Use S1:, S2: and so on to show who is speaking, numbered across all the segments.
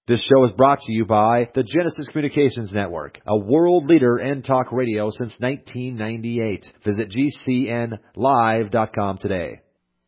S1: This show is brought to you by the Genesis Communications Network, a world leader in talk radio since 1998. Visit GCNlive.com today.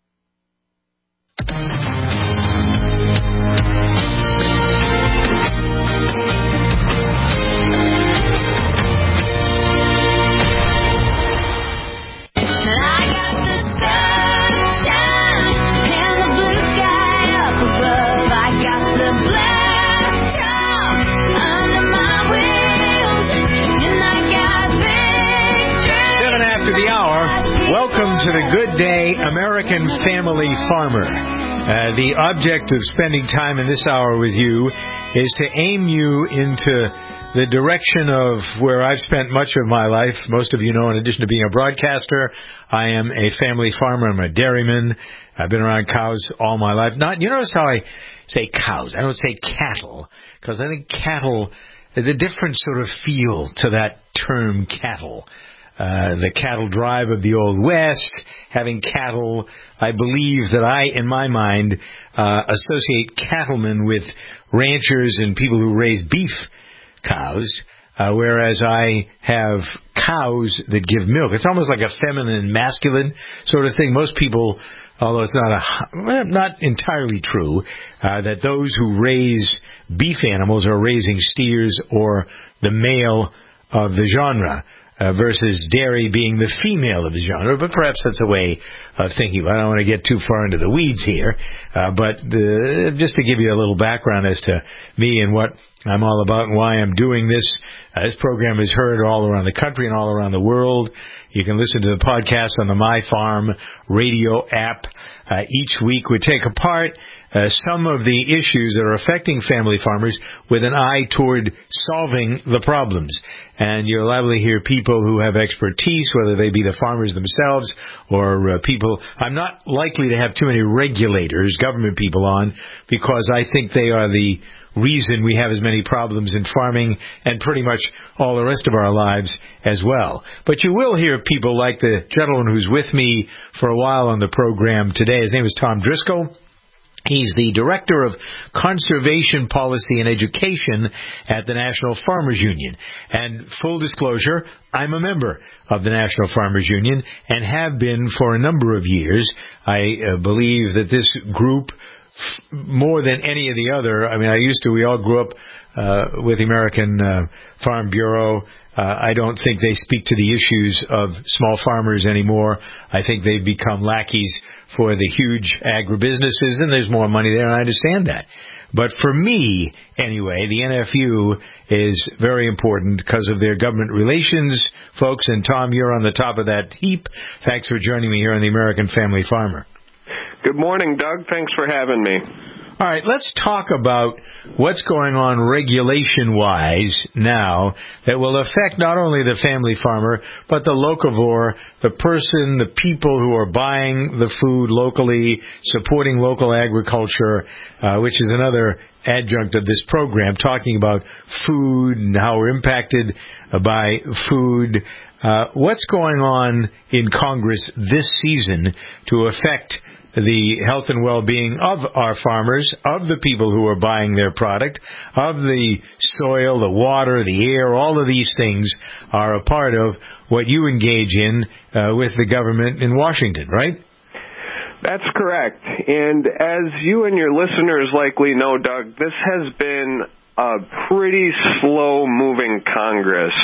S2: Welcome to the Good Day American Family Farmer. The object of spending time in this hour with you is to aim you into the direction of where I've spent much of my life. Most of you know, in addition to being a broadcaster, I am a family farmer. I'm a dairyman. I've been around cows all my life. You notice how I say cows. I don't say cattle, because I think cattle, the different sort of feel to that term cattle. The cattle drive of the Old West, having cattle, I believe that in my mind, associate cattlemen with ranchers and people who raise beef cows, whereas I have cows that give milk. It's almost like a feminine, masculine sort of thing. Most people, although it's not entirely true, that those who raise beef animals are raising steers or the male of the genre. Versus dairy being the female of the genre, but perhaps that's a way of thinking. I don't want to get too far into the weeds here, but just to give you a little background as to me and what I'm all about and why I'm doing this. This program is heard all around the country and all around the world. You can listen to the podcast on the My Farm radio app. Each week we take apart some of the issues that are affecting family farmers with an eye toward solving the problems. And you'll likely hear people who have expertise, whether they be the farmers themselves or people. I'm not likely to have too many regulators, government people on, because I think they are the reason we have as many problems in farming and pretty much all the rest of our lives as well. But you will hear people like the gentleman who's with me for a while on the program today. His name is Tom Driscoll. He's the Director of Conservation Policy and Education at the National Farmers Union. And full disclosure, I'm a member of the National Farmers Union and have been for a number of years. I believe that this group, more than any of the other, we all grew up with the American Farm Bureau. I don't think they speak to the issues of small farmers anymore. I think they've become lackeys for the huge agribusinesses, and there's more money there, and I understand that. But for me, anyway, the NFU is very important because of their government relations folks, and Tom, you're on the top of that heap. Thanks for joining me here on the American Family Farmer.
S3: Good morning, Doug. Thanks for having me.
S2: All right, let's talk about what's going on regulation-wise now that will affect not only the family farmer, but the locavore, the person, the people who are buying the food locally, supporting local agriculture, which is another adjunct of this program, talking about food and how we're impacted by food. What's going on in Congress this season to affect the health and well-being of our farmers, of the people who are buying their product, of the soil, the water, the air? All of these things are a part of what you engage in with the government in Washington, right?
S3: That's correct. And as you and your listeners likely know, Doug, this has been a pretty slow-moving Congress.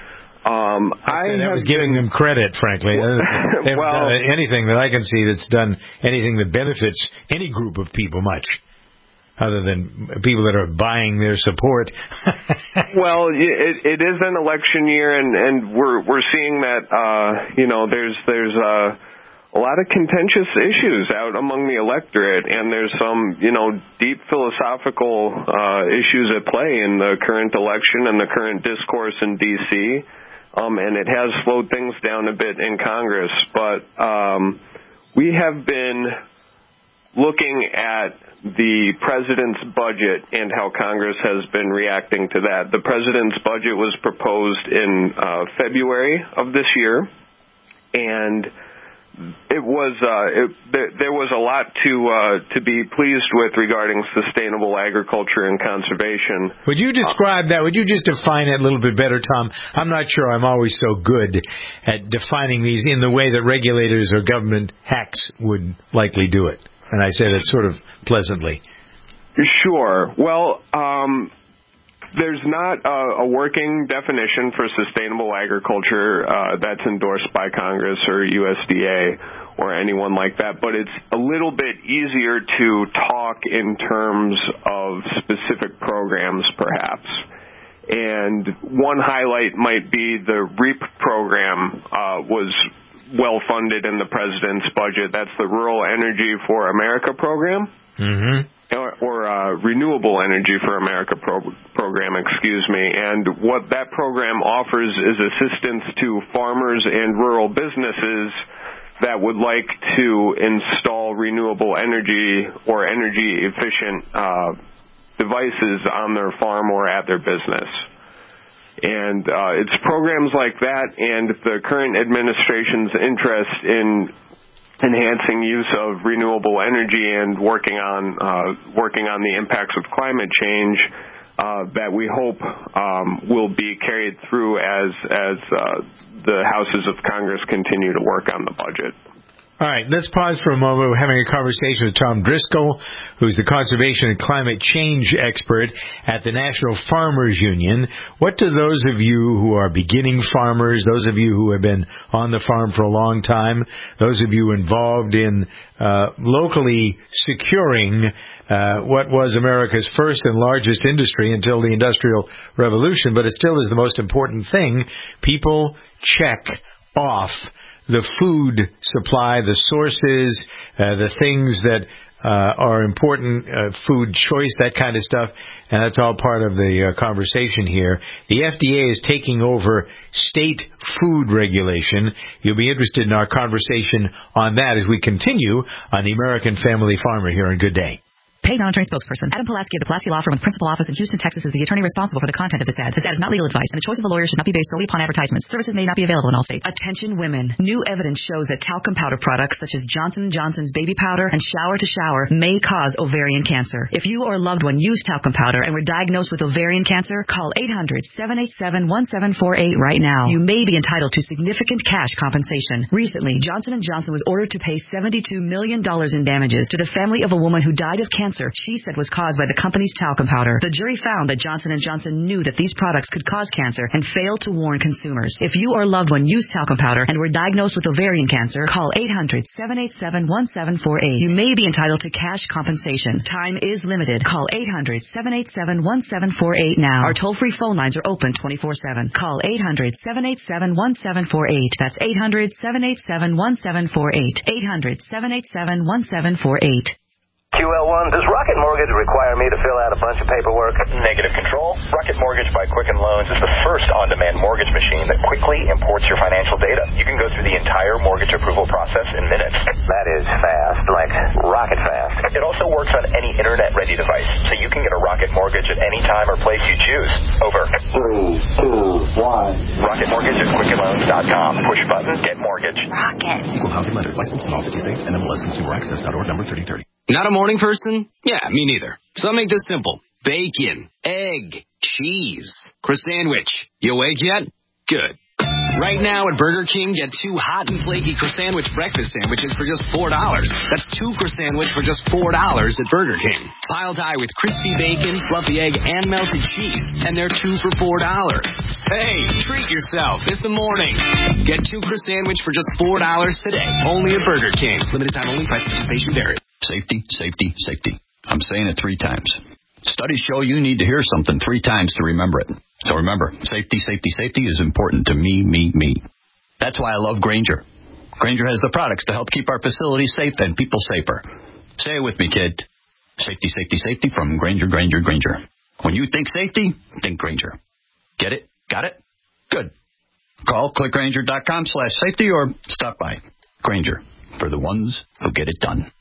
S2: I was giving them credit, frankly. They haven't done anything that I can see that's done anything that benefits any group of people much, other than people that are buying their support.
S3: Well, it is an election year, and we're seeing that there's a lot of contentious issues out among the electorate, and there's some deep philosophical issues at play in the current election and the current discourse in D.C. And it has slowed things down a bit in Congress. But we have been looking at the president's budget and how Congress has been reacting to that. The president's budget was proposed in February of this year, and there was a lot to be pleased with regarding sustainable agriculture and conservation.
S2: Would you describe that? Would you just define it a little bit better, Tom? I'm not sure I'm always so good at defining these in the way that regulators or government hacks would likely do it. And I say that sort of pleasantly.
S3: Sure. Well, there's not a working definition for sustainable agriculture that's endorsed by Congress or USDA or anyone like that, but it's a little bit easier to talk in terms of specific programs, perhaps. And one highlight might be the REAP program was well funded in the president's budget. That's the Rural Energy for America program.
S2: Mm-hmm.
S3: Or Renewable Energy for America program, and what that program offers is assistance to farmers and rural businesses that would like to install renewable energy or energy efficient devices on their farm or at their business. And it's programs like that and the current administration's interest in enhancing use of renewable energy and working on the impacts of climate change that we hope will be carried through as the houses of Congress continue to work on the budget.
S2: All right, let's pause for a moment. We're having a conversation with Tom Driscoll, who's the conservation and climate change expert at the National Farmers Union. What do those of you who are beginning farmers, those of you who have been on the farm for a long time, those of you involved in locally securing what was America's first and largest industry until the Industrial Revolution, but it still is the most important thing, people check off the food supply, the sources, the things that are important, food choice, that kind of stuff, and that's all part of the conversation here. The FDA is taking over state food regulation. You'll be interested in our conversation on that as we continue on the American Family Farmer here on Good Day.
S4: Paid monitoring spokesperson. Adam Pulaski of the Pulaski Law Firm with principal office in Houston, Texas is the attorney responsible for the content of this ad. This ad is not legal advice, and the choice of a lawyer should not be based solely upon advertisements. Services may not be available in all states. Attention women. New evidence shows that talcum powder products such as Johnson & Johnson's baby powder and shower to shower may cause ovarian cancer. If you or a loved one used talcum powder and were diagnosed with ovarian cancer, call 800-787-1748 right now. You may be entitled to significant cash compensation. Recently, Johnson & Johnson was ordered to pay $72 million in damages to the family of a woman who died of cancer she said was caused by the company's talcum powder. The jury found that Johnson & Johnson knew that these products could cause cancer and failed to warn consumers. If you or a loved one used talcum powder and were diagnosed with ovarian cancer, call 800-787-1748. You may be entitled to cash compensation. Time is limited. Call 800-787-1748 now. Our toll-free phone lines are open 24/7. Call 800-787-1748. That's 800-787-1748. 800-787-1748.
S5: QL1, does Rocket Mortgage require me to fill out a bunch of paperwork? Negative control. Rocket Mortgage by Quicken Loans is the first on-demand mortgage machine that quickly imports your financial data. You can go through the entire mortgage approval process in minutes. That is fast, like rocket fast. It also works on any internet-ready device, so you can get a Rocket Mortgage at any time or place you choose. Over. 3, 2, 1. Rocket Mortgage at QuickenLoans.com. Push button, get mortgage.
S6: Rocket. Equal housing lender. Licensed in all 50 states. NMLSConsumerAccess.org number 3030.
S7: Not a morning person? Yeah, me neither. So I'll make this simple. Bacon, egg, cheese, croissant. You awake yet? Good. Right now at Burger King, get 2 hot and flaky croissant breakfast sandwiches for just $4. That's 2 croissant for just $4 at Burger King. Piled high with crispy bacon, fluffy egg, and melted cheese. And they're 2 for $4. Hey, treat yourself. It's the morning. Get 2 croissant for just $4 today. Only at Burger King. Limited time only. Price participation varies.
S8: Safety, safety, safety. I'm saying it 3 times. Studies show you need to hear something 3 times to remember it. So remember, safety, safety, safety is important to me. That's why I love Grainger. Grainger has the products to help keep our facilities safe and people safer. Say it with me, kid. Safety, safety, safety from Grainger. When you think safety, think Grainger. Get it? Got it? Good. Call clickgrainger.com/safety or stop by. Grainger, for the ones who get it done.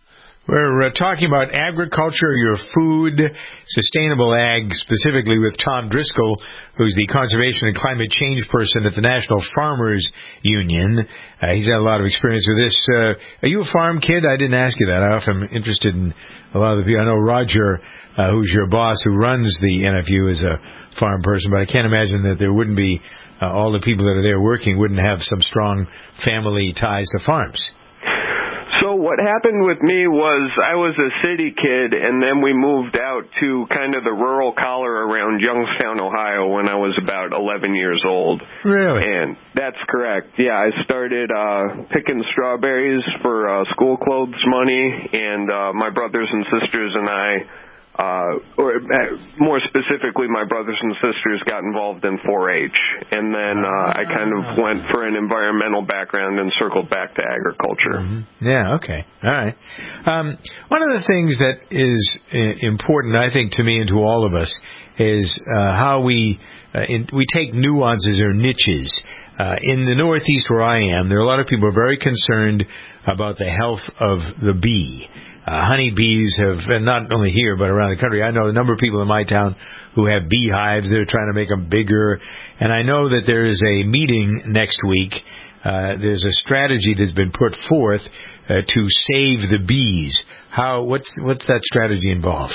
S2: We're talking about agriculture, your food, sustainable ag, specifically with Tom Driscoll, who's the conservation and climate change person at the National Farmers Union. He's had a lot of experience with this. Are you a farm kid? I didn't ask you that. I often am interested in a lot of the people. I know Roger, who's your boss, who runs the NFU, is a farm person, but I can't imagine that there wouldn't be all the people that are there working wouldn't have some strong family ties to farms.
S3: So what happened with me was I was a city kid, and then we moved out to kind of the rural collar around Youngstown, Ohio, when I was about 11 years old.
S2: Really?
S3: And that's correct. Yeah, I started picking strawberries for school clothes money, and my brothers and sisters and I, or more specifically, my brothers and sisters got involved in 4-H, and then I kind of went for an environmental background and circled back to agriculture.
S2: Mm-hmm. Yeah, okay. All right. One of the things that is important, I think, to me and to all of us is how we take nuances or niches. In the Northeast where I am, there are a lot of people who are very concerned about the health of the bee. Honeybees have, and not only here but around the country, I know a number of people in my town who have beehives. They're trying to make them bigger. And I know that there is a meeting next week. There's a strategy that's been put forth to save the bees. What's that strategy involve?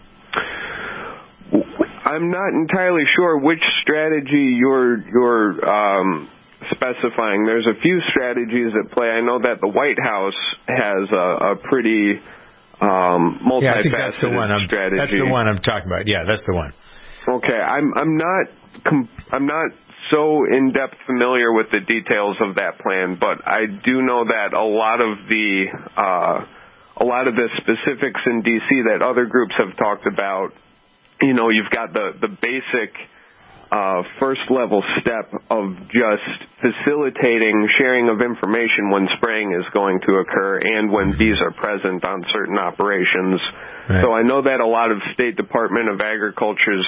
S3: I'm not entirely sure which strategy you're specifying. There's a few strategies at play. I know that the White House has a pretty multifaceted
S2: I think that's the one
S3: strategy.
S2: That's the one I'm talking about. Yeah, that's the one.
S3: Okay, I'm not so in-depth familiar with the details of that plan, but I do know that a lot of the specifics in D.C. that other groups have talked about. You know, you've got the basic first level step of just facilitating sharing of information when spraying is going to occur and when bees are present on certain operations. Right. So I know that a lot of state departments of agriculture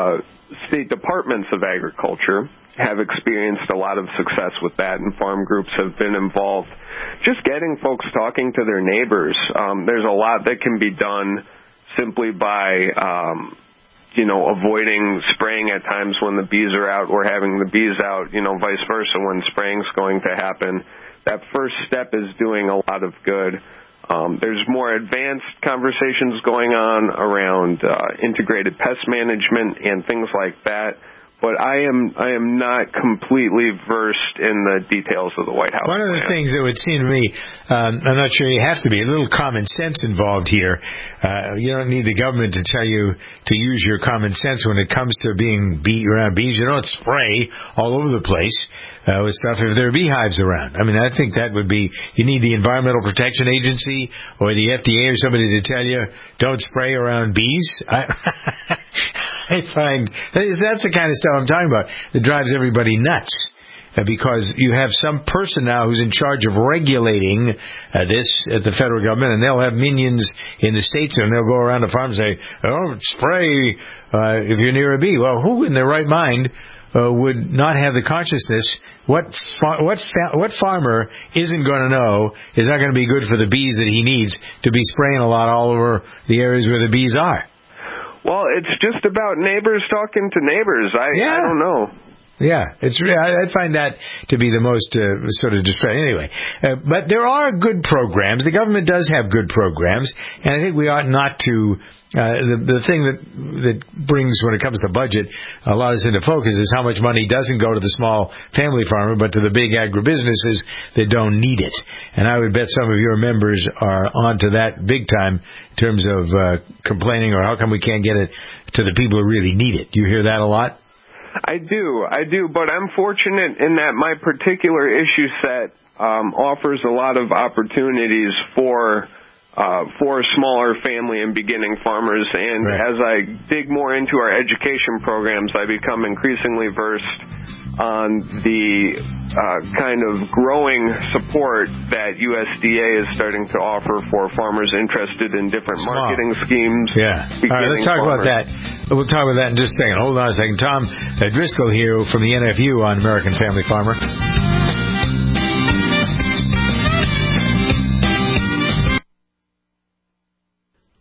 S3: have experienced a lot of success with that, and farm groups have been involved. Just getting folks talking to their neighbors. There's a lot that can be done simply by avoiding spraying at times when the bees are out or having the bees out, vice versa when spraying's going to happen. That first step is doing a lot of good. There's more advanced conversations going on around integrated pest management and things like that. But I am not completely versed in the details of the White House.
S2: One of the things that would seem to me, I'm not sure you have to be, a little common sense involved here. You don't need the government to tell you to use your common sense when it comes to being around bees. You don't spray all over the place with stuff if there are beehives around. I mean, I think that would be, you need the Environmental Protection Agency or the FDA or somebody to tell you, don't spray around bees. I find that's the kind of stuff I'm talking about that drives everybody nuts, because you have some person now who's in charge of regulating this at the federal government, and they'll have minions in the states, and they'll go around the farm and say, "Oh, spray if you're near a bee." Well, who in their right mind would not have the consciousness? What farmer isn't going to know is not going to be good for the bees that he needs to be spraying a lot all over the areas where the bees are?
S3: Well, it's just about neighbors talking to neighbors. I don't know.
S2: Yeah, I find that to be the most sort of distressing. Anyway, but there are good programs. The government does have good programs, and I think we ought not to. The thing that brings, when it comes to budget, a lot of us into focus is how much money doesn't go to the small family farmer, but to the big agribusinesses that don't need it. And I would bet some of your members are onto that big time in terms of complaining, or how come we can't get it to the people who really need it. Do you hear that a lot?
S3: I do, but I'm fortunate in that my particular issue set offers a lot of opportunities for smaller family and beginning farmers, and
S2: right.
S3: As I dig more into our education programs, I become increasingly versed on the kind of growing support that USDA is starting to offer for farmers interested in different marketing schemes.
S2: Yeah. All right, let's talk about that. We'll talk about that in just a second. Hold on a second. Tom Driscoll here from the NFU on American Family Farmer.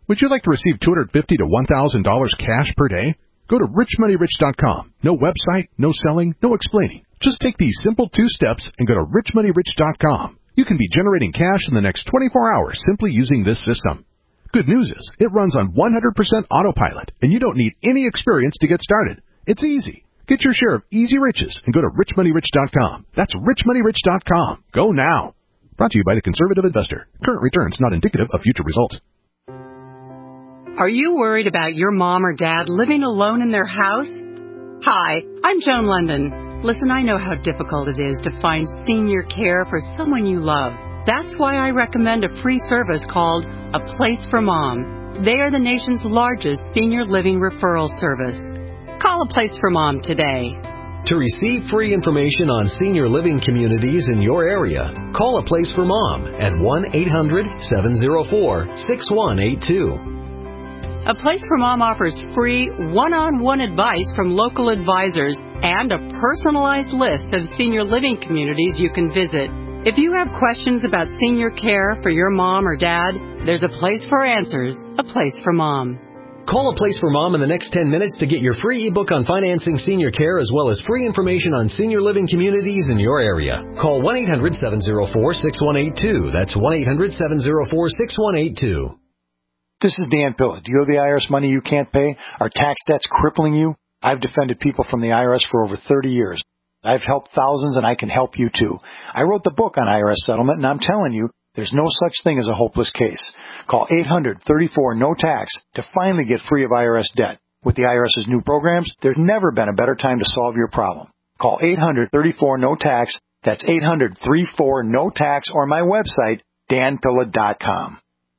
S9: Would you like to receive $250 to $1,000 cash per day? Go to richmoneyrich.com. No website, no selling, no explaining. Just take these simple 2 steps and go to richmoneyrich.com. You can be generating cash in the next 24 hours simply using this system. Good news is, it runs on 100% autopilot, and you don't need any experience to get started. It's easy. Get your share of easy riches and go to richmoneyrich.com. That's richmoneyrich.com. Go now. Brought to you by the Conservative Investor. Current returns not indicative of future results.
S10: Are you worried about your mom or dad living alone in their house? Hi, I'm Joan London. Listen, I know how difficult it is to find senior care for someone you love. That's why I recommend a free service called A Place for Mom. They are the nation's largest senior living referral service. Call A Place for Mom today.
S11: To receive free information on senior living communities in your area, call A Place for Mom at 1-800-704-6182.
S10: A Place for Mom offers free one-on-one advice from local advisors and a personalized list of senior living communities you can visit. If you have questions about senior care for your mom or dad, there's a place for answers, A Place for Mom.
S11: Call A Place for Mom in the next 10 minutes to get your free ebook on financing senior care as well as free information on senior living communities in your area. Call 1-800-704-6182. That's 1-800-704-6182.
S12: This is Dan Pilla. Do you owe the IRS money you can't pay? Are tax debts crippling you? I've defended people from the IRS for over 30 years. I've helped thousands, and I can help you too. I wrote the book on IRS settlement, and I'm telling you, there's no such thing as a hopeless case. Call 800-34-NO-TAX to finally get free of IRS debt. With the IRS's new programs, there's never been a better time to solve your problem. Call 800-34-NO-TAX. That's 800-34-NO-TAX, or my website, danpilla.com.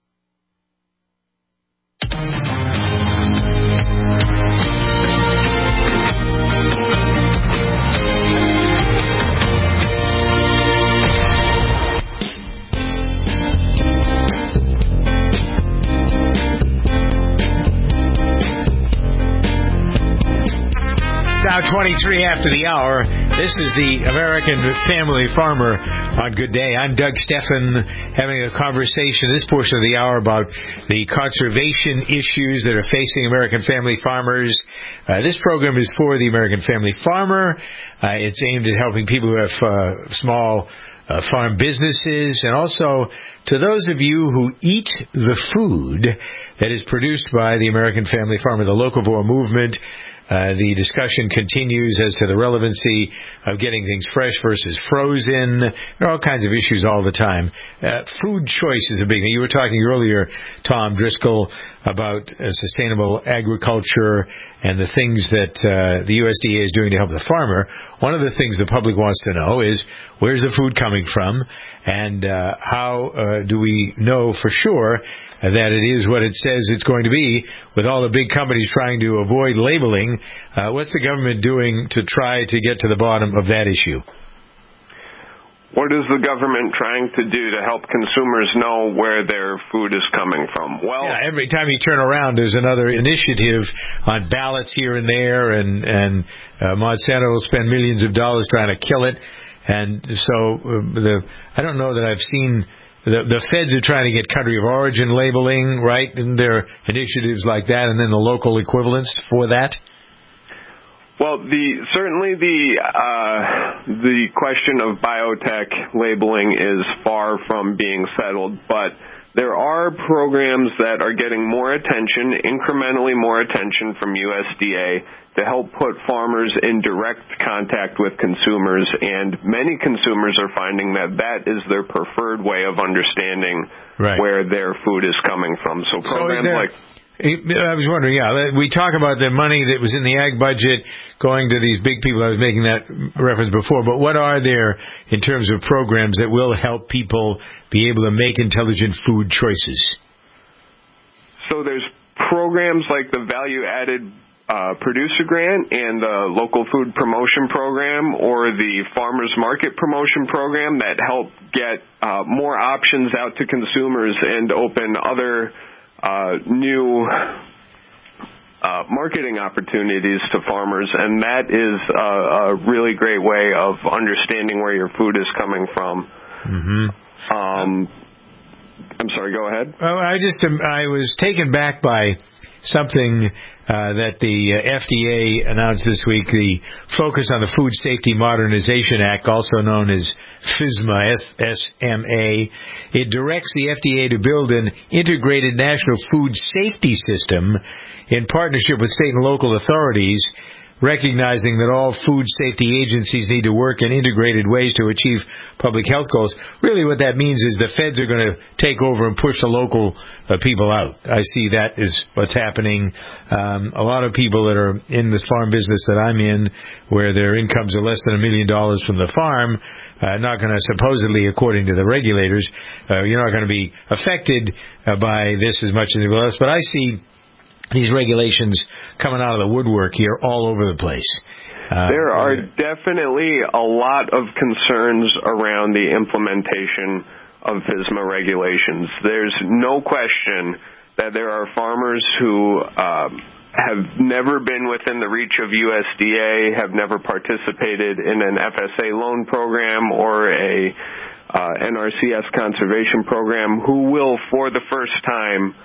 S2: Now 23 after the hour. This is the American Family Farmer on Good Day. I'm Doug Steffen, having a conversation this portion of the hour about the conservation issues that are facing American family farmers. This program is for the American Family Farmer. It's aimed at helping people who have small farm businesses, and also to those of you who eat the food that is produced by the American Family Farmer, the Locavore movement. The discussion continues as to the relevancy of getting things fresh versus frozen. There are all kinds of issues all the time. Food choice is a big thing. You were talking earlier, Tom Driscoll, about sustainable agriculture and the things that the USDA is doing to help the farmer. One of the things the public wants to know is, where's the food coming from? And how do we know for sure that it is what it says it's going to be, with all the big companies trying to avoid labeling? What's the government doing to try to get to the bottom of that issue?
S3: What is the government trying to do to help consumers know where their food is coming from? Well,
S2: yeah, every time you turn around, there's another initiative on ballots here and there, and Monsanto will spend millions of dollars trying to kill it. And so I don't know that I've seen the feds are trying to get country of origin labeling, right? And there are initiatives like that, and then the local equivalents for that.
S3: Well, certainly the question of biotech labeling is far from being settled, but there are programs that are getting more attention, incrementally more attention from USDA to help put farmers in direct contact with consumers, and many consumers are finding that is their preferred way of understanding where their food is coming from. So programs
S2: I was wondering, we talk about the money that was in the ag budget going to these big people. I was making that reference before, but what are there in terms of programs that will help people be able to make intelligent food choices?
S3: So there's programs like the value-added producer grant and the local food promotion program, or the farmers market promotion program, that help get more options out to consumers and open other new marketing opportunities to farmers, and that is a really great way of understanding where your food is coming from.
S2: Mm-hmm.
S3: I'm sorry, go ahead.
S2: Well, I was taken back by something that the FDA announced this week, the Focus on the Food Safety Modernization Act, also known as FSMA, F-S-M-A. It directs the FDA to build an integrated national food safety system in partnership with state and local authorities, recognizing that all food safety agencies need to work in integrated ways to achieve public health goals. Really what that means is the feds are going to take over and push the local people out. I see that is what's happening. A lot of people that are in this farm business that I'm in, where their incomes are less than $1 million from the farm, not going to, supposedly, according to the regulators, you're not going to be affected by this as much as anyone else. But I see these regulations coming out of the woodwork here all over the place.
S3: There are definitely a lot of concerns around the implementation of FSMA regulations. There's no question that there are farmers who have never been within the reach of USDA, have never participated in an FSA loan program or a NRCS conservation program, who will, for the first time,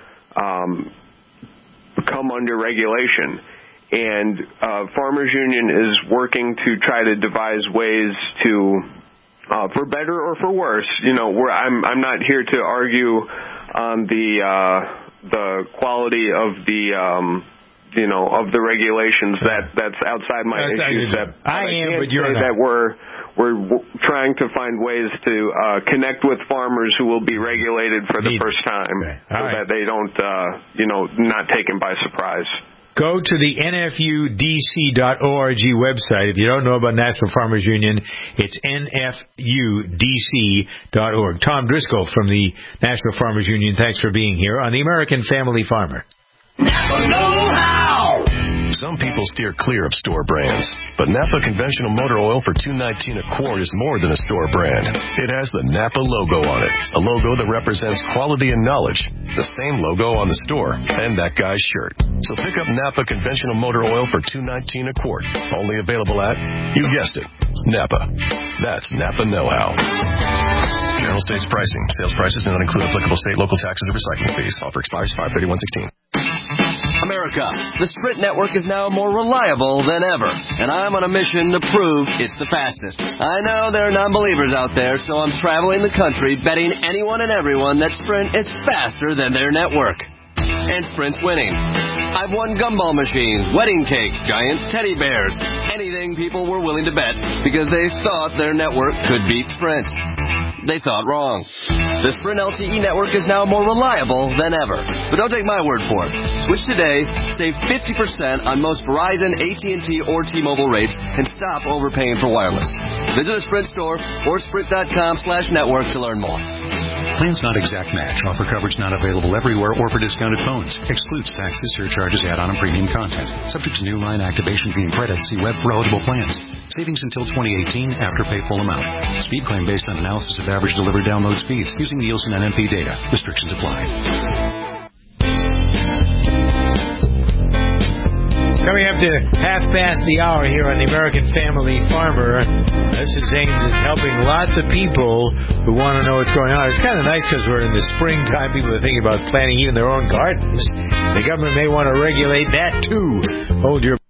S3: come under regulation. And Farmers Union is working to try to devise ways to, for better or for worse, I'm not here to argue on the quality of the of the regulations. That's outside my issue set.
S2: But you're not.
S3: That we're trying to find ways to connect with farmers who will be regulated for the first time, so that they don't, not taken by surprise.
S2: Go to the nfudc.org website. If you don't know about National Farmers Union, it's nfudc.org. Tom Driscoll from the National Farmers Union, thanks for being here on the American Family Farmer.
S13: Napa know-how!
S6: Some people steer clear of store brands, but Napa conventional motor oil for $2.19 a quart is more than a store brand. It has the Napa logo on it, a logo that represents quality and knowledge, the same logo on the store and that guy's shirt. So pick up Napa conventional motor oil for $2.19 a quart, only available at, you guessed it, Napa. That's Napa know-how. General states pricing. Sales prices do not include applicable state, local taxes, or recycling fees. Offer expires 5/31/16.
S14: America, the Sprint network is now more reliable than ever, and I'm on a mission to prove it's the fastest. I know there are non-believers out there, so I'm traveling the country betting anyone and everyone that Sprint is faster than their network. And Sprint's winning. I've won gumball machines, wedding cakes, giant teddy bears, anything people were willing to bet because they thought their network could beat Sprint. They thought wrong. The Sprint LTE network is now more reliable than ever. But don't take my word for it. Switch today, save 50% on most Verizon, AT&T, or T-Mobile rates, and stop overpaying for wireless. Visit a Sprint store or sprint.com/network to learn more.
S15: Plans not exact match. Offer coverage not available everywhere or for discounted phones. Excludes taxes, surcharges, add-on, and premium content. Subject to new line activation fee and credit. See web for eligible plans. Savings until 2018 after pay full amount. Speed claim based on analysis of average delivered download speeds using Nielsen NMP data. Restrictions apply.
S2: Coming up to 1:30 here on the American Family Farmer. This is aimed at helping lots of people who want to know what's going on. It's kind of nice because we're in the springtime. People are thinking about planting even their own gardens. The government may want to regulate that too. Hold your...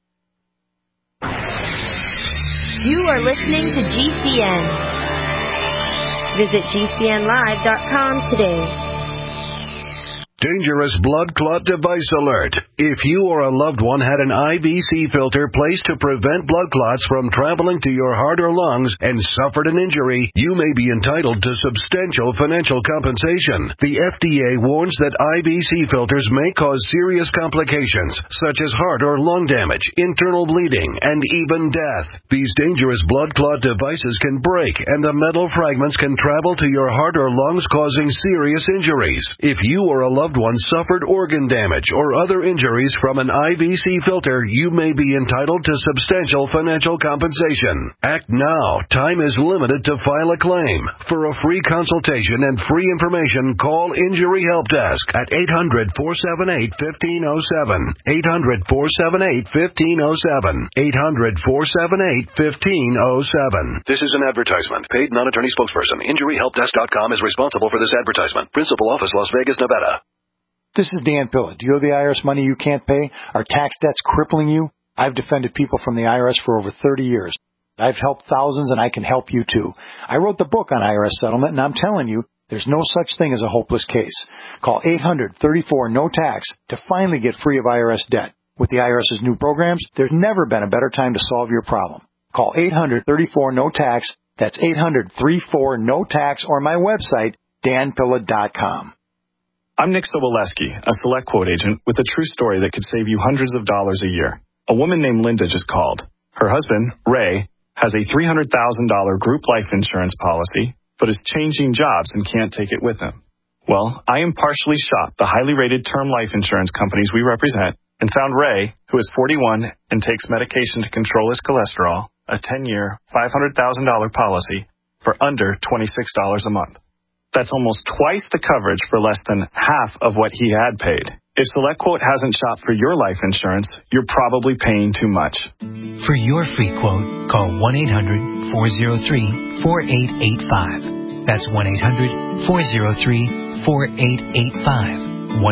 S16: You are listening to GCN. Visit GCNlive.com today.
S17: Dangerous blood clot device alert. If you or a loved one had an IVC filter placed to prevent blood clots from traveling to your heart or lungs and suffered an injury, you may be entitled to substantial financial compensation. The FDA warns that IVC filters may cause serious complications, such as heart or lung damage, internal bleeding, and even death. These dangerous blood clot devices can break, and the metal fragments can travel to your heart or lungs, causing serious injuries. If you or a loved loved one suffered organ damage or other injuries from an IVC filter, you may be entitled to substantial financial compensation. Act now. Time is limited to file a claim. For a free consultation and free information, call Injury Help Desk at 800-478-1507. 800-478-1507. 800-478-1507.
S6: This is an advertisement. Paid non-attorney spokesperson. InjuryHelpDesk.com is responsible for this advertisement. Principal office, Las Vegas, Nevada.
S12: This is Dan Pilla. Do you owe the IRS money you can't pay? Are tax debts crippling you? I've defended people from the IRS for over 30 years. I've helped thousands, and I can help you too. I wrote the book on IRS settlement, and I'm telling you, there's no such thing as a hopeless case. Call 800-34-NO-TAX to finally get free of IRS debt. With the IRS's new programs, there's never been a better time to solve your problem. Call 800-34-NO-TAX. That's 800-34-NO-TAX, or my website, danpilla.com.
S18: I'm Nick Soboleski, a Select Quote agent with a true story that could save you hundreds of dollars a year. A woman named Linda just called. Her husband, Ray, has a $300,000 group life insurance policy, but is changing jobs and can't take it with him. Well, I impartially shopped the highly rated term life insurance companies we represent and found Ray, who is 41 and takes medication to control his cholesterol, a 10-year, $500,000 policy for under $26 a month. That's almost twice the coverage for less than half of what he had paid. If SelectQuote hasn't shopped for your life insurance, you're probably paying too much.
S19: For your free quote, call 1-800-403-4885. That's 1-800-403-4885.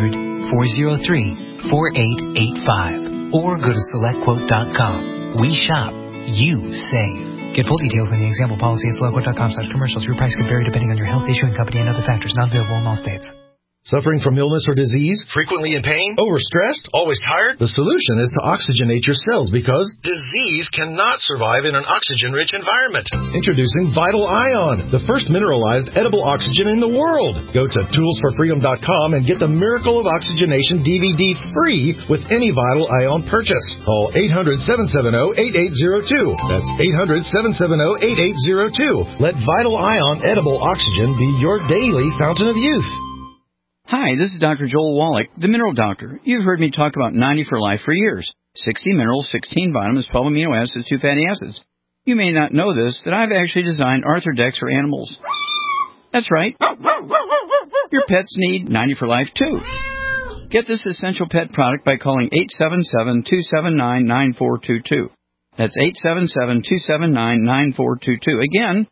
S19: 1-800-403-4885. Or go to SelectQuote.com. We shop. You save. Get full details in the example policy at SelectQuote.com/commercials. Your price can vary depending on your health, issuing company, and other factors. Not available in all states.
S20: Suffering from illness or disease?
S21: Frequently in pain?
S20: Overstressed?
S21: Always tired?
S20: The solution is to oxygenate your cells because
S21: disease cannot survive in an oxygen-rich environment.
S20: Introducing Vital Ion, the first mineralized edible oxygen in the world. Go to toolsforfreedom.com and get the Miracle of Oxygenation DVD free with any Vital Ion purchase. Call 800-770-8802. That's 800-770-8802. Let Vital Ion edible oxygen be your daily fountain of youth.
S22: Hi, this is Dr. Joel Wallach, the Mineral Doctor. You've heard me talk about 90 for Life for years. 60 minerals, 16 vitamins, 12 amino acids, 2 fatty acids. You may not know this, that I've actually designed Arthrodex for animals. That's right. Your pets need 90 for Life too. Get this essential pet product by calling 877-279-9422. That's 877-279-9422. Again,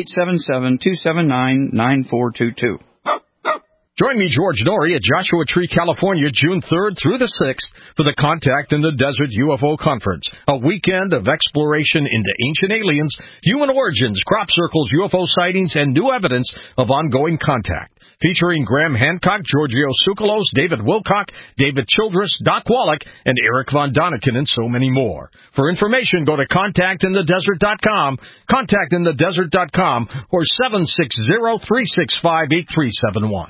S22: 877-279-9422.
S23: Join me, George Norrie, at Joshua Tree, California, June 3rd through the 6th for the Contact in the Desert UFO Conference, a weekend of exploration into ancient aliens, human origins, crop circles, UFO sightings, and new evidence of ongoing contact. Featuring Graham Hancock, Giorgio Tsoukalos, David Wilcock, David Childress, Doc Wallach, and Eric Von Daniken, and so many more. For information, go to contactinthedesert.com, contactinthedesert.com, or 760-365-8371.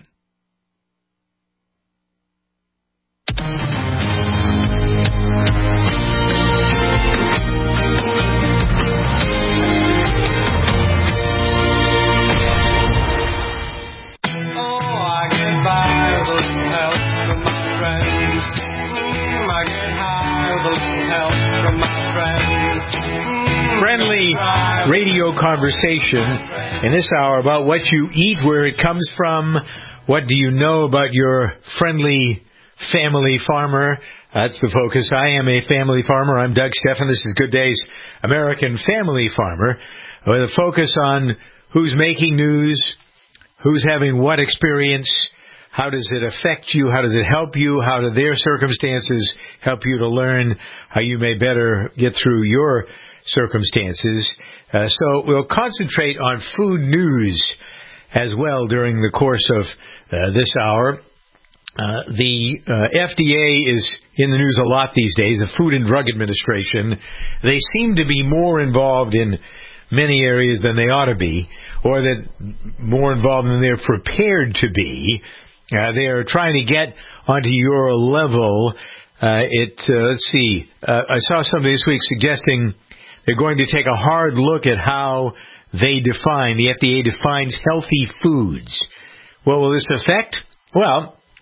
S2: Friendly radio conversation in this hour about what you eat, where it comes from, what do you know about your friendly family farmer. That's the focus. I am a family farmer. I'm Doug Stephan. This is Good Day's American Family Farmer, with a focus on who's making news, who's having what experience, how does it affect you, how does it help you, how do their circumstances help you to learn how you may better get through your circumstances. So we'll concentrate on food news as well during the course of this hour. The FDA is in the news a lot these days, the Food and Drug Administration. They seem to be more involved in many areas than they ought to be, or that more involved than they're prepared to be. They are trying to get onto your level. Let's see. I saw something this week suggesting they're going to take a hard look at how they define, the FDA defines healthy foods. What will this affect? Well,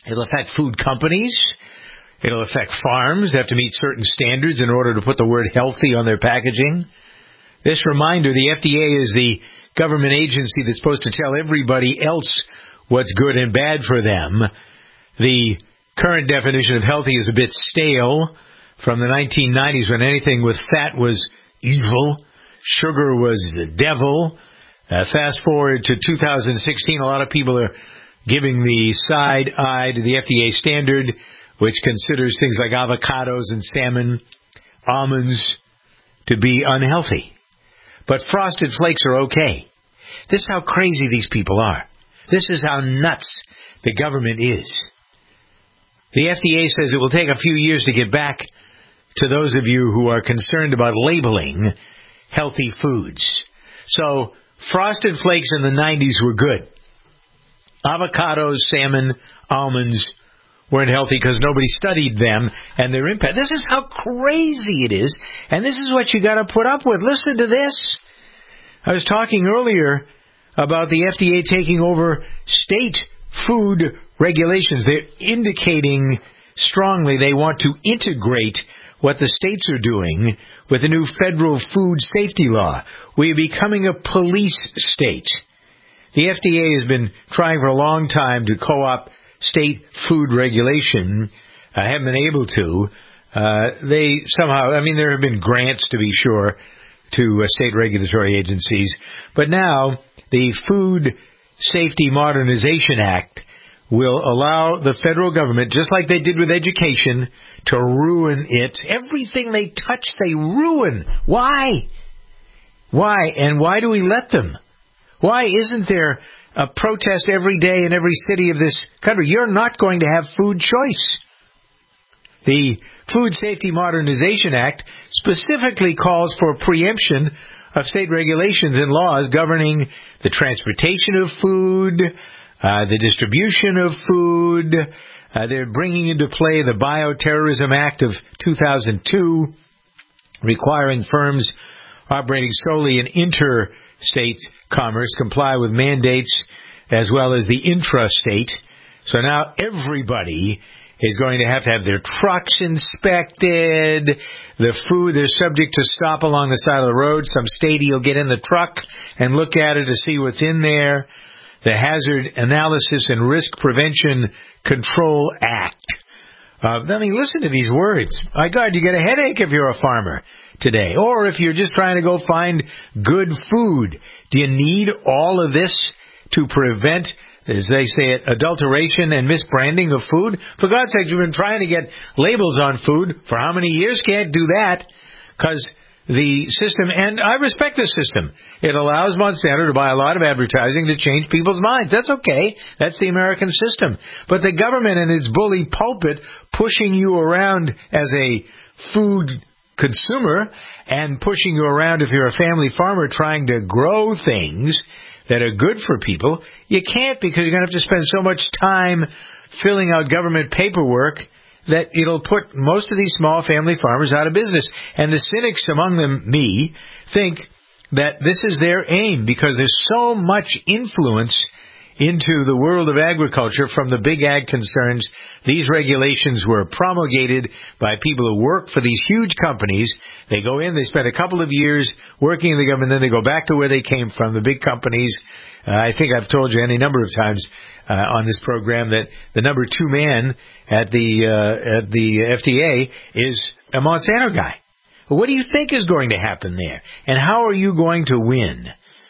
S2: It'll affect food companies. It'll affect farms. They have to meet certain standards in order to put the word healthy on their packaging. This reminder, the FDA is the government agency that's supposed to tell everybody else what's good and bad for them. The current definition of healthy is a bit stale from the 1990s when anything with fat was evil, sugar was the devil. Fast forward to 2016, a lot of people are giving the side eye to the FDA standard, which considers things like avocados and salmon, almonds, to be unhealthy. But Frosted Flakes are okay. This is how crazy these people are. This is how nuts the government is. The FDA says it will take a few years to get back to those of you who are concerned about labeling healthy foods. So, Frosted Flakes in the 90s were good. Avocados, salmon, almonds weren't healthy because nobody studied them and their impact. This is how crazy it is, and this is what you got to put up with. Listen to this. I was talking earlier about the FDA taking over state food regulations. They're indicating strongly they want to integrate what the states are doing with the new federal food safety law. We are becoming a police state. The FDA has been trying for a long time to co-opt state food regulation. Haven't been able to. They somehow, there have been grants, to be sure, to state regulatory agencies. But now, the Food Safety Modernization Act will allow the federal government, just like they did with education, to ruin it. Everything they touch, they ruin. Why? Why? And why do we let them? Why isn't there a protest every day in every city of this country? You're not going to have food choice. The Food Safety Modernization Act specifically calls for preemption of state regulations and laws governing the transportation of food, the distribution of food. They're bringing into play the Bioterrorism Act of 2002, requiring firms operating solely in interstate commerce comply with mandates as well as the intrastate. So now everybody is going to have their trucks inspected. The food, they're subject to stop along the side of the road. Some statey will get in the truck and look at it to see what's in there. The Hazard Analysis and Risk Prevention Control Act. Listen to these words. My God, you get a headache if you're a farmer today. Or if you're just trying to go find good food. Do you need all of this to prevent, as they say it, adulteration and misbranding of food? For God's sake, you've been trying to get labels on food for how many years? Can't do that because the system, and I respect the system, it allows Monsanto to buy a lot of advertising to change people's minds. That's okay. That's the American system. But the government and its bully pulpit pushing you around as a food consumer and pushing you around if you're a family farmer trying to grow things that are good for people, you can't because you're going to have to spend so much time filling out government paperwork that it'll put most of these small family farmers out of business. And the cynics among them, me, think that this is their aim because there's so much influence into the world of agriculture from the big ag concerns. These regulations were promulgated by people who work for these huge companies. They go in, they spend a couple of years working in the government, then they go back to where they came from, the big companies. I think I've told you any number of times on this program that the number 2 man at the FDA is a Monsanto guy. What do you think is going to happen there? And how are you going to win?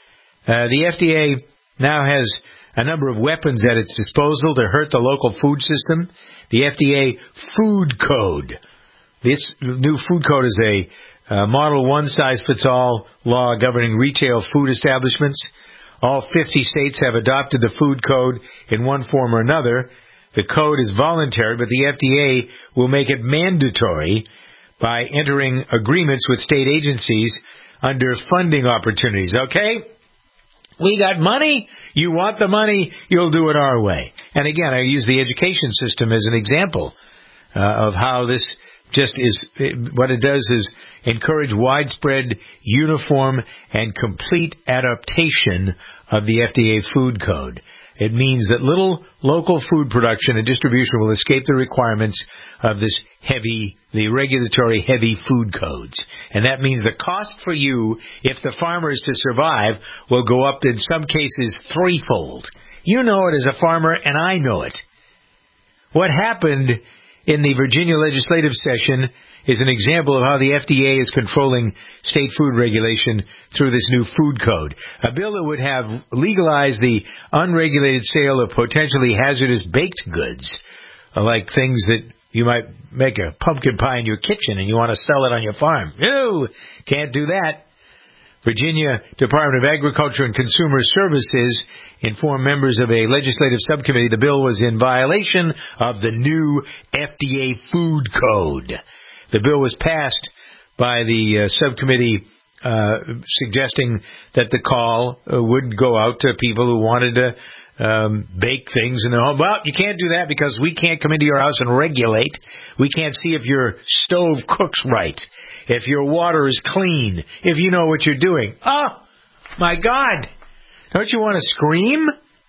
S2: The FDA now has a number of weapons at its disposal to hurt the local food system. The FDA Food Code. This new food code is a model one-size-fits-all law governing retail food establishments. All 50 states have adopted the food code in one form or another. The code is voluntary, but the FDA will make it mandatory by entering agreements with state agencies under funding opportunities. Okay? We got money. You want the money, you'll do it our way. And again, I use the education system as an example of how this just is. What it does is encourage widespread, uniform, and complete adaptation of the FDA food code. It means that little local food production and distribution will escape the requirements of the regulatory heavy food codes. And that means the cost for you, if the farmer is to survive, will go up in some cases threefold. You know it as a farmer, and I know it. What happened in the Virginia legislative session is an example of how the FDA is controlling state food regulation through this new food code. A bill that would have legalized the unregulated sale of potentially hazardous baked goods, like things that you might make a pumpkin pie in your kitchen and you want to sell it on your farm. No, can't do that. Virginia Department of Agriculture and Consumer Services informed members of a legislative subcommittee the bill was in violation of the new FDA food code. The bill was passed by the subcommittee suggesting that the call would go out to people who wanted to bake things in their home. Well, you can't do that because we can't come into your house and regulate. We can't see if your stove cooks right, if your water is clean, if you know what you're doing. Oh, my God. Don't you want to scream?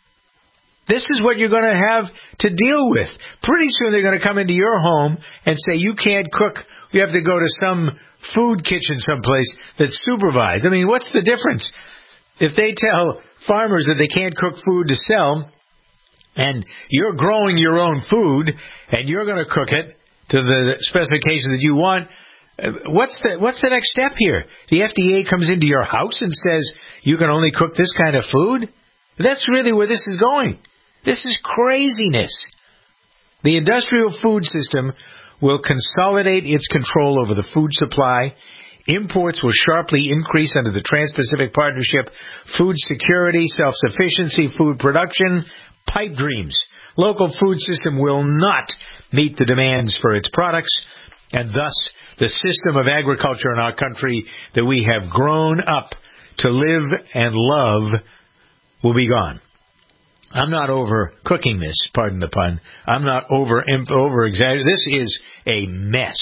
S2: This is what you're going to have to deal with. Pretty soon they're going to come into your home and say you can't cook. You have to go to some food kitchen someplace that's supervised. I mean, what's the difference? If they tell farmers that they can't cook food to sell, and you're growing your own food, and you're going to cook it to the specifications that you want, what's the next step here? The FDA comes into your house and says you can only cook this kind of food? That's really where this is going. This is craziness. The industrial food system will consolidate its control over the food supply. Imports will sharply increase under the Trans-Pacific Partnership. Food security, self-sufficiency, food production, pipe dreams. Local food system will not meet the demands for its products, and thus the system of agriculture in our country that we have grown up to live and love will be gone. I'm not over cooking this, pardon the pun. I'm not over exaggerating. This is a mess.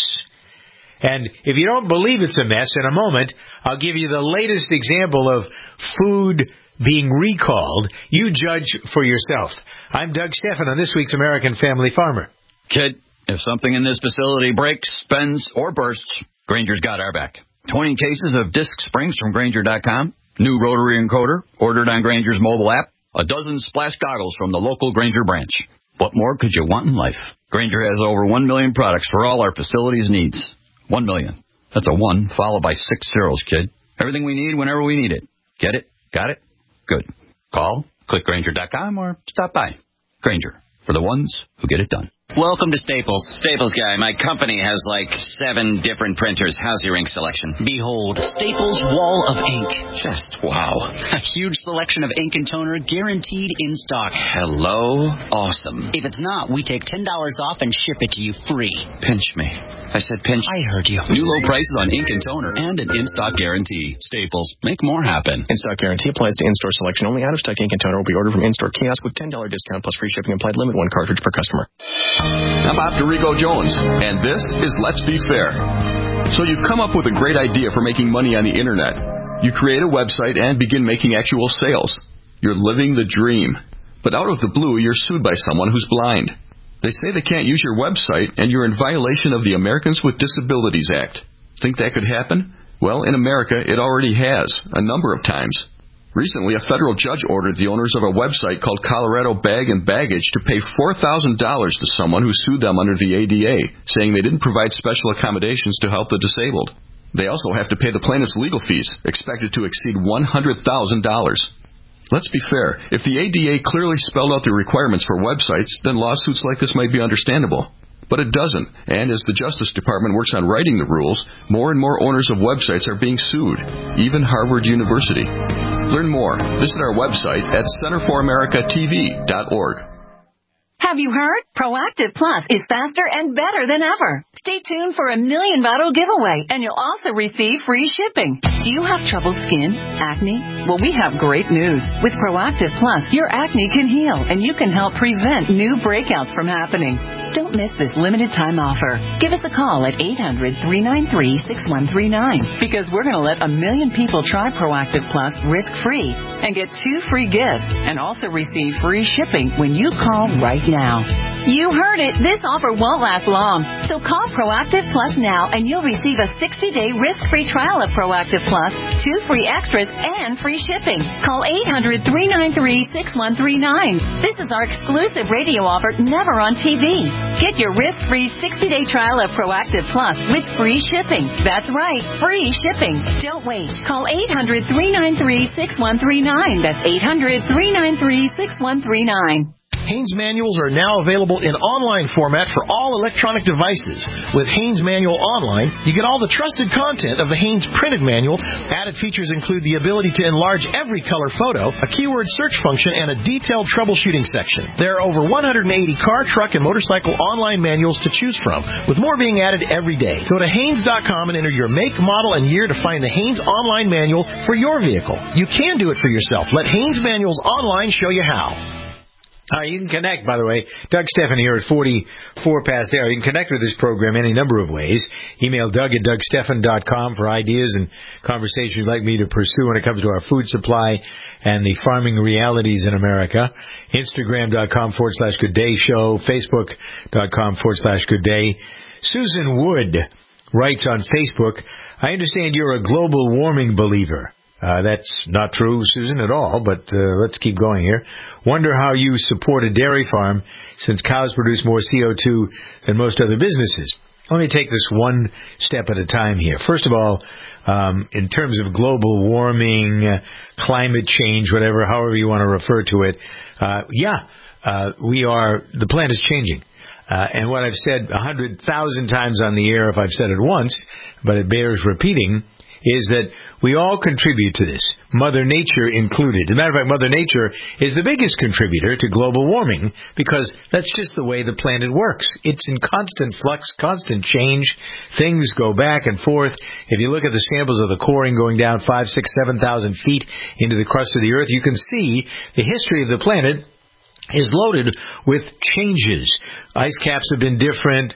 S2: And if you don't believe it's a mess, in a moment, I'll give you the latest example of food being recalled. You judge for yourself. I'm Doug Stephan on this week's American Family Farmer.
S8: Kid, if something in this facility breaks, bends, or bursts, Grainger's got our back. 20 cases of disc springs from Grainger.com, new rotary encoder ordered on Grainger's mobile app, a dozen splash goggles from the local Grainger branch. What more could you want in life? Grainger has over 1 million products for all our facilities' needs. 1 million. That's a 1 followed by 6 zeros, kid. Everything we need whenever we need it. Get it? Got it? Good. Call, click Grainger.com, or stop by. Grainger, for the ones who get it done.
S7: Welcome to Staples. Staples Guy, my company has like 7 different printers. How's your ink selection?
S1: Behold, Staples Wall of Ink.
S7: Just wow.
S1: A huge selection of ink and toner guaranteed in stock.
S7: Hello? Awesome.
S1: If it's not, we take $10 off and ship it to you free.
S7: Pinch me. I said pinch.
S1: I heard you.
S8: New low prices on ink and toner and an in-stock guarantee. Staples. Make more happen.
S4: In-stock guarantee applies to in-store selection only. Out-of-stock ink and toner will be ordered from in-store kiosk with $10 discount plus free shipping applied. Limit 1 cartridge per customer.
S5: I'm Bob DeRigo Jones, and this is Let's Be Fair. So you've come up with a great idea for making money on the internet. You create a website and begin making actual sales. You're living the dream. But out of the blue, you're sued by someone who's blind. They say they can't use your website, and you're in violation of the Americans with Disabilities Act. Think that could happen? Well, in America, it already has, a number of times. Recently, a federal judge ordered the owners of a website called Colorado Bag and Baggage to pay $4,000 to someone who sued them under the ADA, saying they didn't provide special accommodations to help the disabled. They also have to pay the plaintiff's legal fees, expected to exceed $100,000. Let's be fair. If the ADA clearly spelled out the requirements for websites, then lawsuits like this might be understandable. But it doesn't, and as the Justice Department works on writing the rules, more and more owners of websites are being sued, even Harvard University. Learn more. Visit our website at centerforamericatv.org.
S24: Have you heard? Proactive Plus is faster and better than ever. Stay tuned for a $1 million bottle giveaway, and you'll also receive free shipping. Do you have troubled skin? Acne? Well, we have great news. With Proactive Plus, your acne can heal, and you can help prevent new breakouts from happening. Don't miss this limited time offer. Give us a call at 800-393-6139 because we're going to let 1 million people try Proactive Plus risk-free and get 2 free gifts and also receive free shipping when you call right now. You heard it. This offer won't last long. So call Proactive Plus now and you'll receive a 60-day risk-free trial of Proactive Plus, 2 free extras, and free shipping. Call 800-393-6139. This is our exclusive radio offer, never on TV. Get your risk-free 60-day trial of Proactive Plus with free shipping. That's right, free shipping. Don't wait. Call 800-393-6139. That's 800-393-6139.
S21: Haynes manuals are now available in online format for all electronic devices. With Haynes Manual Online, you get all the trusted content of the Haynes printed manual. Added features include the ability to enlarge every color photo, a keyword search function, and a detailed troubleshooting section. There are over 180 car, truck, and motorcycle online manuals to choose from, with more being added every day. Go to Haynes.com and enter your make, model, and year to find the Haynes online manual for your vehicle. You can do it for yourself. Let Haynes Manuals Online show you how.
S2: You can connect, by the way. Doug Stephan here at 44 past the hour. You can connect with this program any number of ways. Email Doug at DougStephan.com for ideas and conversations you'd like me to pursue when it comes to our food supply and the farming realities in America. Instagram.com/Good Day Show. Facebook.com/Good Day. Susan Wood writes on Facebook, I understand you're a global warming believer. That's not true, Susan, at all, but let's keep going here. Wonder how you support a dairy farm since cows produce more CO2 than most other businesses. Let me take this one step at a time here. First of all, in terms of global warming, climate change, whatever, however you want to refer to it, the planet is changing. And what I've said 100,000 times on the air, if I've said it once, but it bears repeating, is that we all contribute to this, Mother Nature included. As a matter of fact, Mother Nature is the biggest contributor to global warming because that's just the way the planet works. It's in constant flux, constant change. Things go back and forth. If you look at the samples of the coring going down 5,000, 6,000, 7,000 feet into the crust of the Earth, you can see the history of the planet is loaded with changes. Ice caps have been different.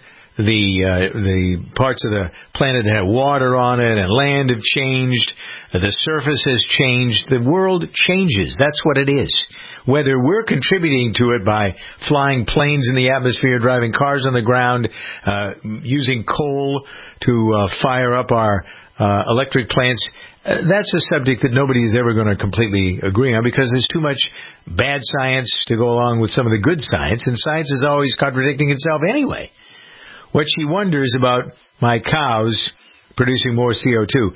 S2: The parts of the planet that have water on it and land have changed. The surface has changed. The world changes. That's what it is. Whether we're contributing to it by flying planes in the atmosphere, driving cars on the ground, using coal to fire up our electric plants, that's a subject that nobody is ever going to completely agree on because there's too much bad science to go along with some of the good science, and science is always contradicting itself anyway. What she wonders about my cows producing more CO2.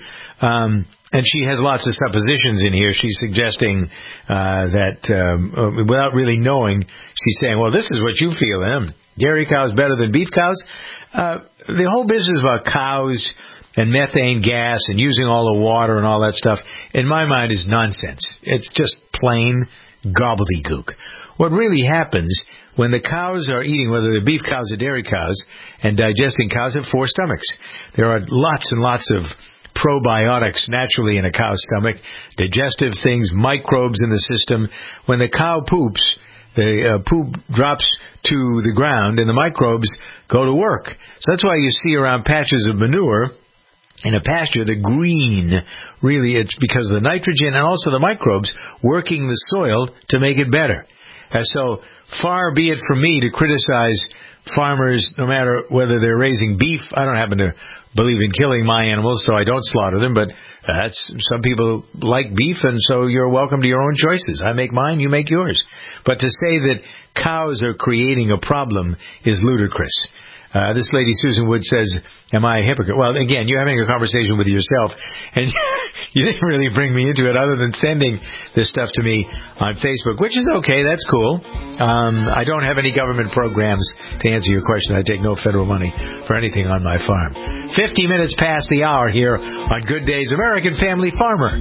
S2: And she has lots of suppositions in here. She's suggesting that without really knowing, she's saying, well, this is what you feel, dairy cows better than beef cows. The whole business about cows and methane gas and using all the water and all that stuff, in my mind, is nonsense. It's just plain gobbledygook. What really happens when the cows are eating, whether they're beef cows or dairy cows, and digesting, cows have 4 stomachs. There are lots and lots of probiotics naturally in a cow's stomach, digestive things, microbes in the system. When the cow poops, the poop drops to the ground and the microbes go to work. So that's why you see around patches of manure in a pasture, the green, really it's because of the nitrogen and also the microbes working the soil to make it better. So far be it from me to criticize farmers, no matter whether they're raising beef. I don't happen to believe in killing my animals, so I don't slaughter them, but some people like beef, and so you're welcome to your own choices. I make mine, you make yours. But to say that cows are creating a problem is ludicrous. This lady, Susan Wood, says, am I a hypocrite? Well, again, you're having a conversation with yourself, and you didn't really bring me into it other than sending this stuff to me on Facebook, which is okay. That's cool. I don't have any government programs to answer your question. I take no federal money for anything on my farm. 50 minutes past the hour here on Good Day's American Family Farmer.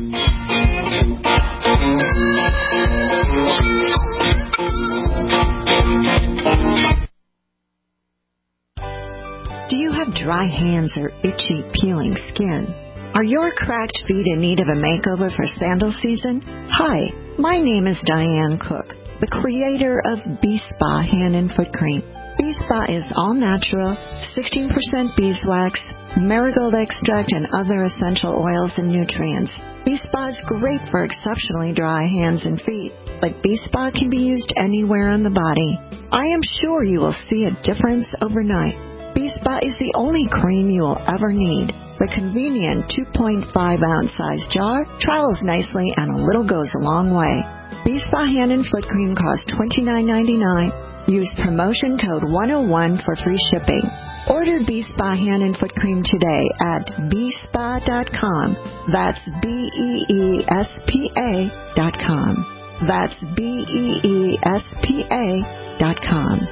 S3: Do you have dry hands or itchy, peeling skin? Are your cracked feet in need of a makeover for sandal season? Hi, my name is Diane Cook, the creator of B-Spa Hand and Foot Cream. B-Spa is all natural, 16% beeswax, marigold extract, and other essential oils and nutrients. B-Spa is great for exceptionally dry hands and feet, but B-Spa can be used anywhere on the body. I am sure you will see a difference overnight. B-Spa is the only cream you will ever need. The convenient 2.5-ounce size jar travels nicely and a little goes a long way. B-Spa hand and foot cream costs $29.99. Use promotion code 101 for free shipping. Order B-Spa hand and foot cream today at bspa.com. That's BEESPA.com. That's BEESPA.com.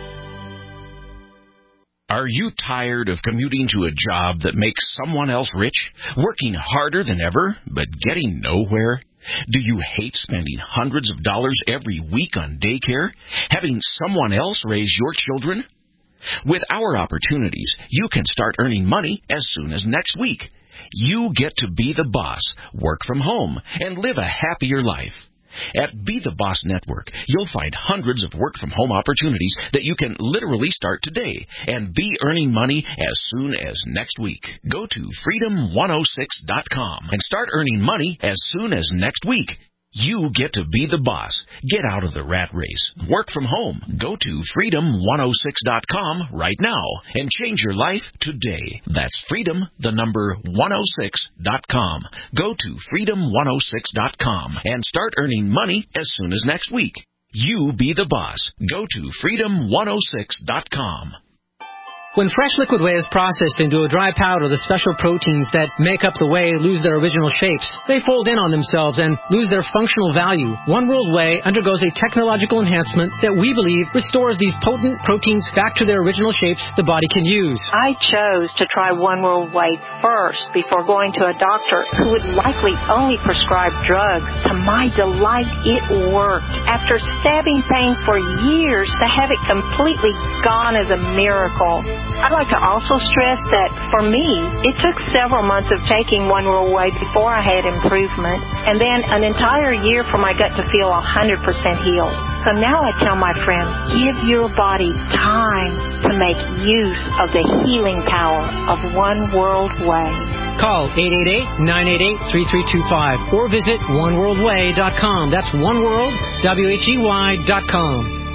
S9: Are you tired of commuting to a job that makes someone else rich, working harder than ever, but getting nowhere? Do you hate spending hundreds of dollars every week on daycare, having someone else raise your children? With our opportunities, you can start earning money as soon as next week. You get to be the boss, work from home, and live a happier life. At Be the Boss Network, you'll find hundreds of work-from-home opportunities that you can literally start today and be earning money as soon as next week. Go to freedom106.com and start earning money as soon as next week. You get to be the boss. Get out of the rat race. Work from home. Go to freedom106.com right now and change your life today. That's freedom106.com. Go to freedom106.com and start earning money as soon as next week. You be the boss. Go to freedom106.com.
S10: When fresh liquid whey is processed into a dry powder, the special proteins that make up the whey lose their original shapes. They fold in on themselves and lose their functional value. One World Whey undergoes a technological enhancement that we believe restores these potent proteins back to their original shapes the body can use.
S11: I chose to try One World Whey first before going to a doctor who would likely only prescribe drugs. To my delight, it worked. After stabbing pain for years, to have it completely gone is a miracle. I'd like to also stress that for me, it took several months of taking One World Whey before I had improvement, and then an entire year for my gut to feel 100% healed. So now I tell my friends, give your body time to make use of the healing power of One World Whey.
S10: Call 888-988-3325 or visit oneworldwhey.com. That's oneworld, WHEY.com.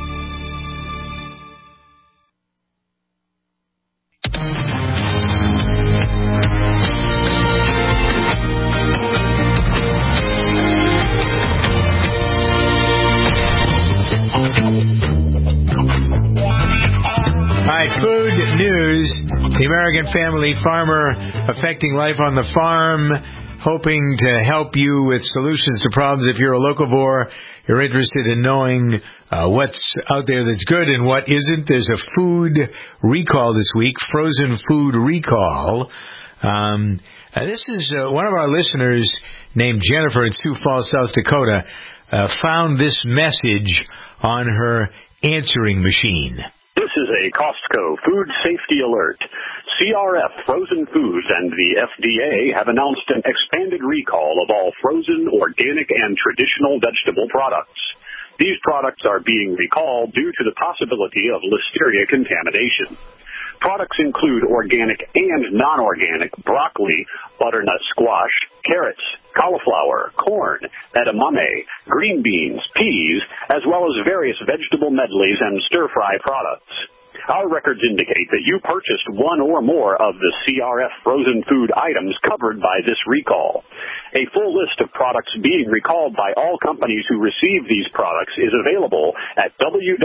S2: Food news. The American Family Farmer affecting life on the farm, hoping to help you with solutions to problems. If you're a locavore, you're interested in knowing what's out there that's good and what isn't. There's a food recall this week, frozen food recall. This is one of our listeners named Jennifer in Sioux Falls, South Dakota, found this message on her answering machine.
S13: This is a Costco food safety alert. CRF Frozen Foods and the FDA have announced an expanded recall of all frozen, organic, and traditional vegetable products. These products are being recalled due to the possibility of listeria contamination. Products include organic and non-organic broccoli, butternut squash, carrots, cauliflower, corn, edamame, green beans, peas, as well as various vegetable medleys and stir-fry products. Our records indicate that you purchased one or more of the CRF frozen food items covered by this recall. A full list of products being recalled by all companies who receive these products is available at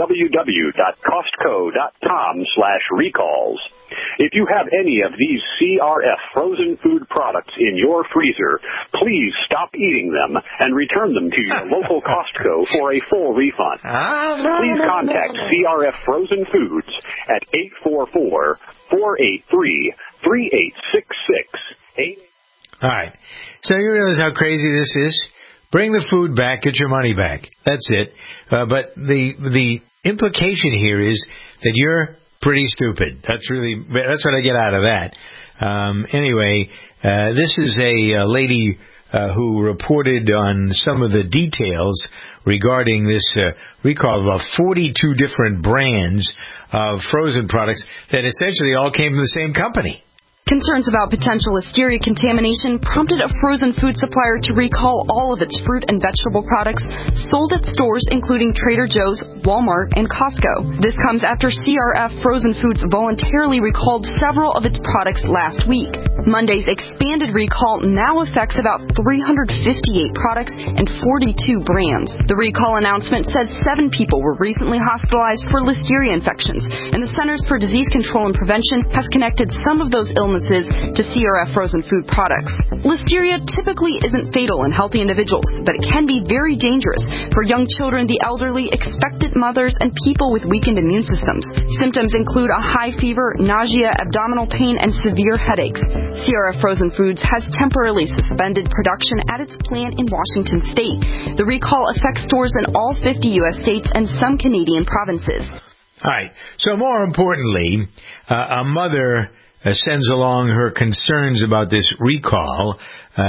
S13: www.costco.com/recalls. If you have any of these CRF frozen food products in your freezer, please stop eating them and return them to your local Costco for a full refund. Please contact CRF Frozen Foods at 844-483-3866.
S2: All right. So you realize how crazy this is? Bring the food back, get your money back. That's it. But the implication here is that you're pretty stupid. That's what I get out of that. Anyway, this is a lady who reported on some of the details regarding this recall of about 42 different brands of frozen products that essentially all came from the same company.
S14: Concerns about potential listeria contamination prompted a frozen food supplier to recall all of its fruit and vegetable products sold at stores including Trader Joe's, Walmart, and Costco. This comes after CRF Frozen Foods voluntarily recalled several of its products last week. Monday's expanded recall now affects about 358 products and 42 brands. The recall announcement says 7 people were recently hospitalized for listeria infections, and the Centers for Disease Control and Prevention has connected some of those illnesses to CRF frozen food products. Listeria typically isn't fatal in healthy individuals, but it can be very dangerous for young children, the elderly, expectant mothers, and people with weakened immune systems. Symptoms include a high fever, nausea, abdominal pain, and severe headaches. CRF Frozen Foods has temporarily suspended production at its plant in Washington state. The recall affects stores in all 50 U.S. states and some Canadian provinces.
S2: All right. So more importantly, a mother sends along her concerns about this recall.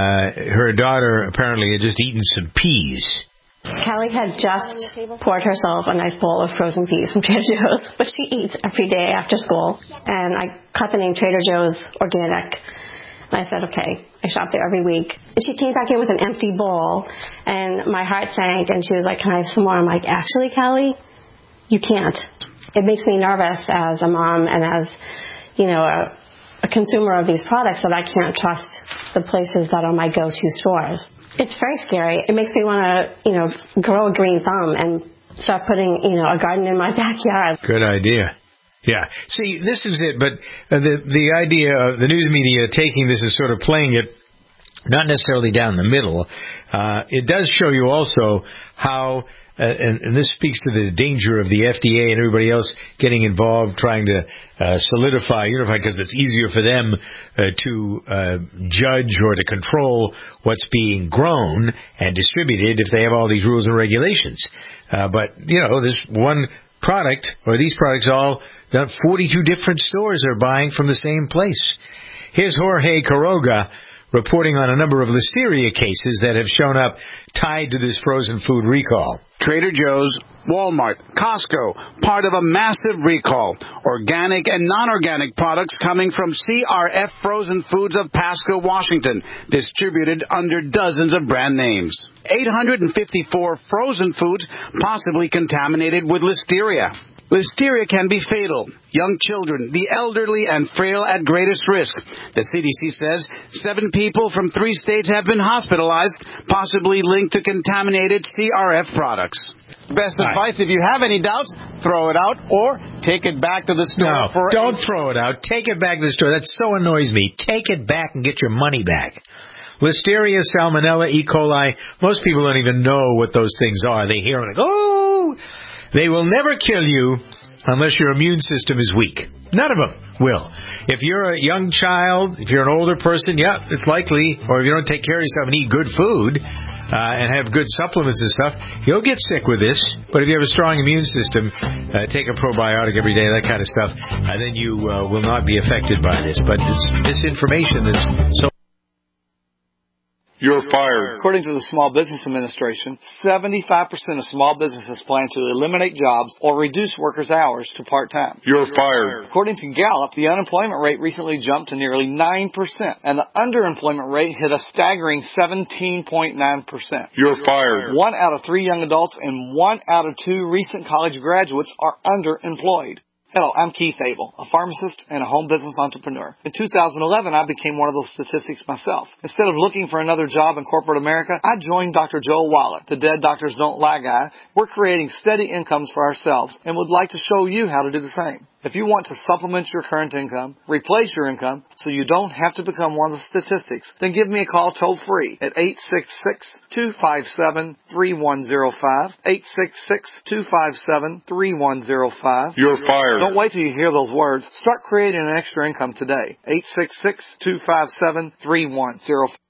S2: Her daughter apparently had just eaten some peas.
S15: Callie had just poured herself a nice bowl of frozen peas from Trader Joe's, which she eats every day after school. And I caught the name Trader Joe's Organic. And I said, okay, I shop there every week. And she came back in with an empty bowl, and my heart sank, and she was like, can I have some more? I'm like, actually, Callie, you can't. It makes me nervous as a mom and as, you know, a consumer of these products that I can't trust the places that are my go-to stores. It's very scary. It makes me want to, you know, grow a green thumb and start putting, you know, a garden in my backyard.
S2: Good idea. Yeah. See, this is it, but the idea of the news media taking this as sort of playing it not necessarily down the middle, it does show you also how, and this speaks to the danger of the FDA and everybody else getting involved, trying to unify, because it's easier for them to judge or to control what's being grown and distributed if they have all these rules and regulations. But, you know, this one product, or these products all, that 42 different stores are buying from the same place. Here's Jorge Quiroga reporting on a number of listeria cases that have shown up tied to this frozen food recall.
S16: Trader Joe's, Walmart, Costco, part of a massive recall. Organic and non-organic products coming from CRF Frozen Foods of Pasco, Washington, distributed under dozens of brand names. 854 frozen foods possibly contaminated with listeria. Listeria can be fatal. Young children, the elderly, and frail at greatest risk. The CDC says 7 people from 3 states have been hospitalized, possibly linked to contaminated CRF products. Best advice, if you have any doubts, throw it out or take it back to the store.
S2: No, don't throw it out. Take it back to the store. That so annoys me. Take it back and get your money back. Listeria, Salmonella, E. coli, most people don't even know what those things are. They hear them like, oh! They will never kill you unless your immune system is weak. None of them will. If you're a young child, if you're an older person, yeah, it's likely, or if you don't take care of yourself and eat good food and have good supplements and stuff, you'll get sick with this. But if you have a strong immune system, take a probiotic every day, that kind of stuff, then you will not be affected by this. But it's misinformation that's so...
S17: You're fired.
S25: According to the Small Business Administration, 75% of small businesses plan to eliminate jobs or reduce workers' hours to part-time.
S17: You're fired.
S25: According to Gallup, the unemployment rate recently jumped to nearly 9%, and the underemployment rate hit a staggering 17.9%.
S17: You're fired.
S25: 1 out of 3 young adults and 1 out of 2 recent college graduates are underemployed. Hello, I'm Keith Abel, a pharmacist and a home business entrepreneur. In 2011, I became one of those statistics myself. Instead of looking for another job in corporate America, I joined Dr. Joel Wallach, the Dead Doctors Don't Lie guy. We're creating steady incomes for ourselves and would like to show you how to do the same. If you want to supplement your current income, replace your income, so you don't have to become one of the statistics, then give me a call toll-free at 866-257-3105, 866-257-3105.
S17: You're fired.
S25: Don't wait till you hear those words. Start creating an extra income today. 866-257-3105.